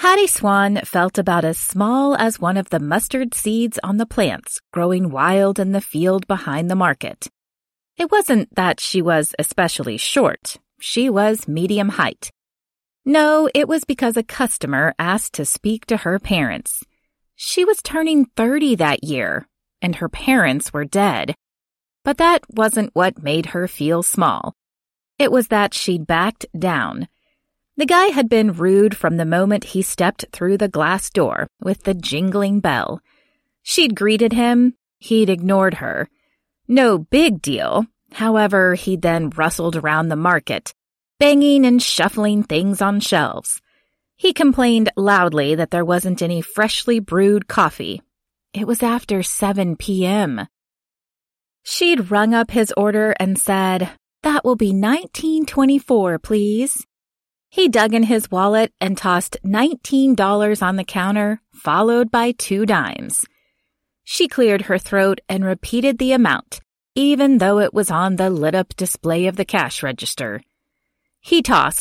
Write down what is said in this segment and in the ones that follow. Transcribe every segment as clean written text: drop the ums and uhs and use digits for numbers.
Hattie Swan felt about as small as one of the mustard seeds on the plants growing wild in the field behind the market. It wasn't that she was especially short. She was medium height. No, it was because a customer asked to speak to her parents. She was turning 30 that year, and her parents were dead. But that wasn't what made her feel small. It was that she'd backed down. The guy had been rude from the moment he stepped through the glass door with the jingling bell. She'd greeted him. He'd ignored her. No big deal. However, he then rustled around the market, banging and shuffling things on shelves. He complained loudly that there wasn't any freshly brewed coffee. It was after 7 p.m. She'd rung up his order and said, "That will be $19.24, please." He dug in his wallet and tossed $19 on the counter, followed by 2 dimes. She cleared her throat and repeated the amount, even though it was on the lit-up display of the cash register. He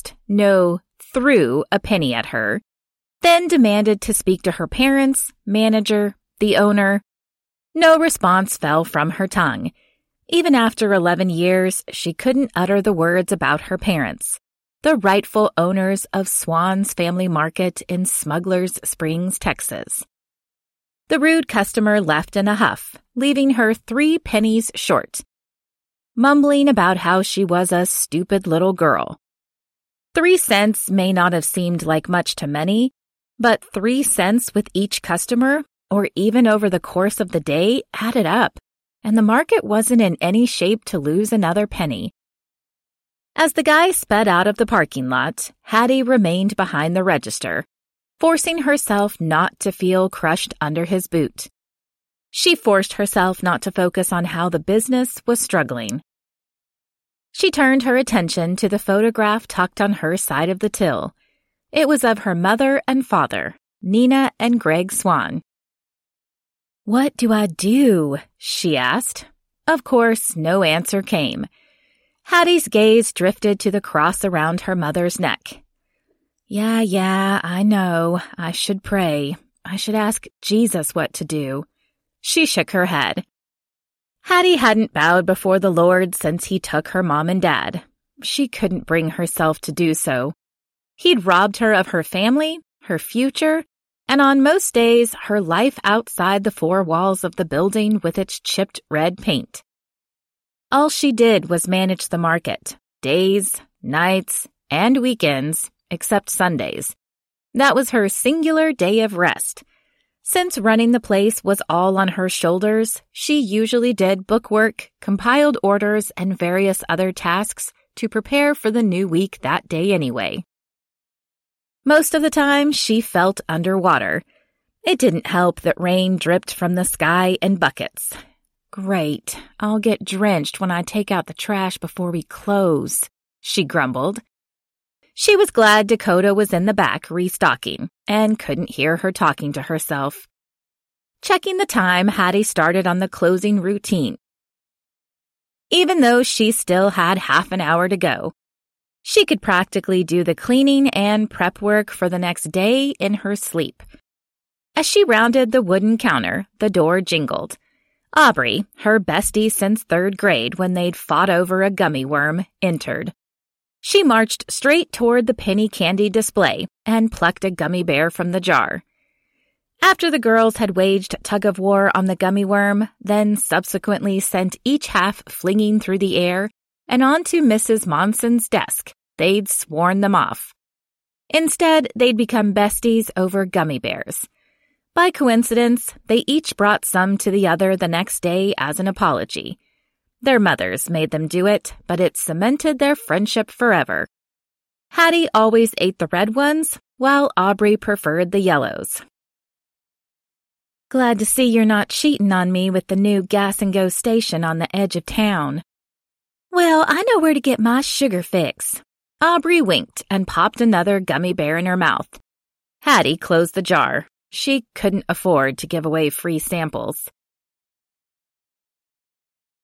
threw a penny at her, then demanded to speak to her parents, manager, the owner. No response fell from her tongue. Even after 11 years, she couldn't utter the words about her parents, the rightful owners of Swan's Family Market in Smuggler's Springs, Texas. The rude customer left in a huff, leaving her 3 pennies short, mumbling about how she was a stupid little girl. 3 cents may not have seemed like much to many, but 3 cents with each customer, or even over the course of the day, added up, and the market wasn't in any shape to lose another penny. As the guy sped out of the parking lot, Hattie remained behind the register, forcing herself not to feel crushed under his boot. She forced herself not to focus on how the business was struggling. She turned her attention to the photograph tucked on her side of the till. It was of her mother and father, Nina and Greg Swan. "What do I do?" she asked. Of course, no answer came. Hattie's gaze drifted to the cross around her mother's neck. Yeah, I know. I should pray. I should ask Jesus what to do." She shook her head. Hattie hadn't bowed before the Lord since he took her mom and dad. She couldn't bring herself to do so. He'd robbed her of her family, her future, and on most days, her life outside the 4 walls of the building with its chipped red paint. All she did was manage the market, days, nights, and weekends, except Sundays. That was her singular day of rest. Since running the place was all on her shoulders, she usually did bookwork, compiled orders, and various other tasks to prepare for the new week that day anyway. Most of the time, she felt underwater. It didn't help that rain dripped from the sky in buckets. "Great, I'll get drenched when I take out the trash before we close," she grumbled. She was glad Dakota was in the back restocking and couldn't hear her talking to herself. Checking the time, Hattie started on the closing routine. Even though she still had half an hour to go, she could practically do the cleaning and prep work for the next day in her sleep. As she rounded the wooden counter, the door jingled. Aubrey, her bestie since 3rd grade when they'd fought over a gummy worm, entered. She marched straight toward the penny candy display and plucked a gummy bear from the jar. After the girls had waged tug-of-war on the gummy worm, then subsequently sent each half flinging through the air and onto Mrs. Monson's desk, they'd sworn them off. Instead, they'd become besties over gummy bears. By coincidence, they each brought some to the other the next day as an apology. Their mothers made them do it, but it cemented their friendship forever. Hattie always ate the red ones, while Aubrey preferred the yellows. "Glad to see you're not cheating on me with the new Gas and Go station on the edge of town." "Well, I know where to get my sugar fix." Aubrey winked and popped another gummy bear in her mouth. Hattie closed the jar. She couldn't afford to give away free samples.